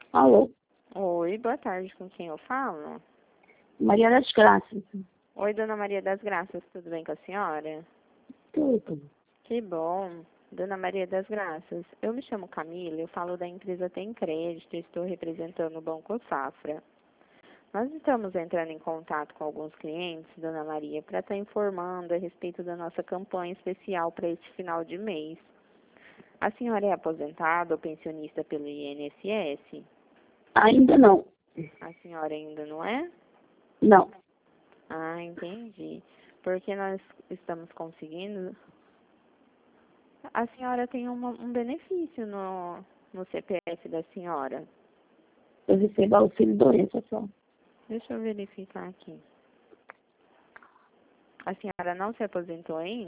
Alô, Oi, boa tarde, com quem eu falo? Maria das Graças. Oi, Dona Maria das Graças, tudo bem com a senhora? Tudo. Que bom. Dona Maria das Graças, eu me chamo Camila, eu falo da empresa Tem Crédito e estou representando o Banco Safra. Nós estamos entrando em contato com alguns clientes, Dona Maria, para estar informando a respeito da nossa campanha especial para este final de mês. A senhora é aposentada ou pensionista pelo INSS? Ainda não. A senhora ainda não é? Não. Ah, entendi. Porque nós estamos conseguindo. A senhora tem um benefício no CPF da senhora. Eu recebo auxílio doença só. Deixa eu verificar aqui. A senhora não se aposentou ainda?